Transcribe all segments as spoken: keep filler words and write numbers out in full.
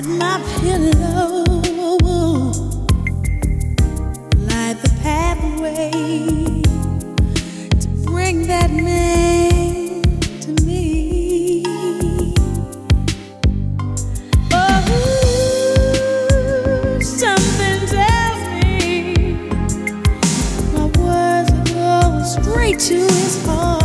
my pillow, light the pathway to bring that man to me. Oh, something tells me my words go straight to his heart.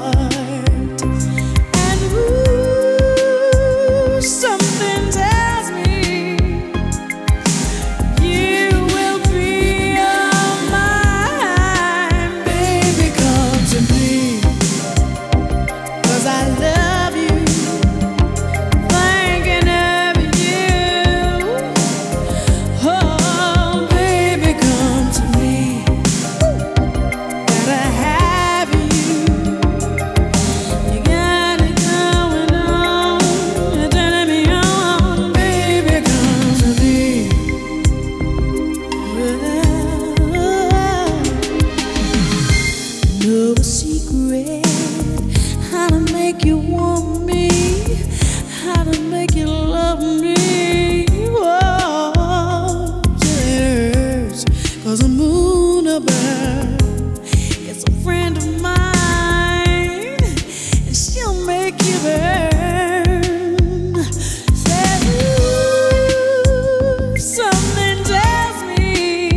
How to make you want me, how to make you love me. Oh, yes, 'cause the moon above is a friend of mine, and she'll make you burn. Say, ooh, something tells me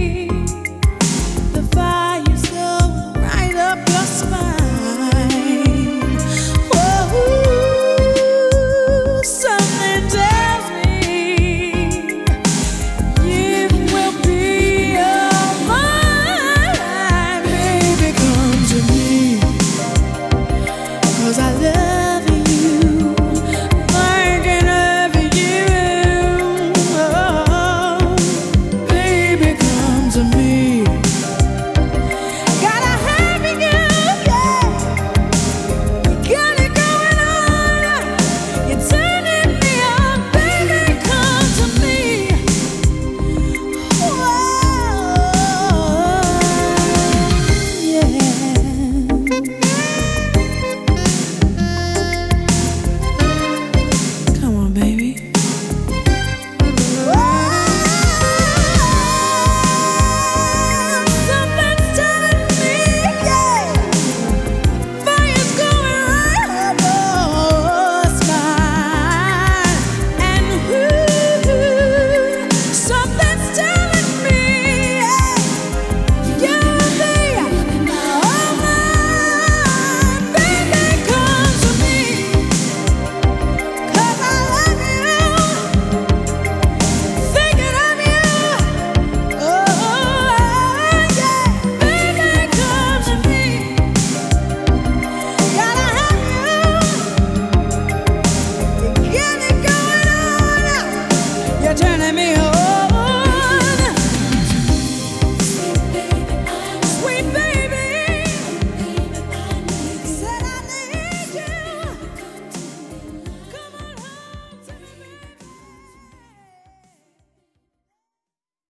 the fire's going right up your spine. Yeah.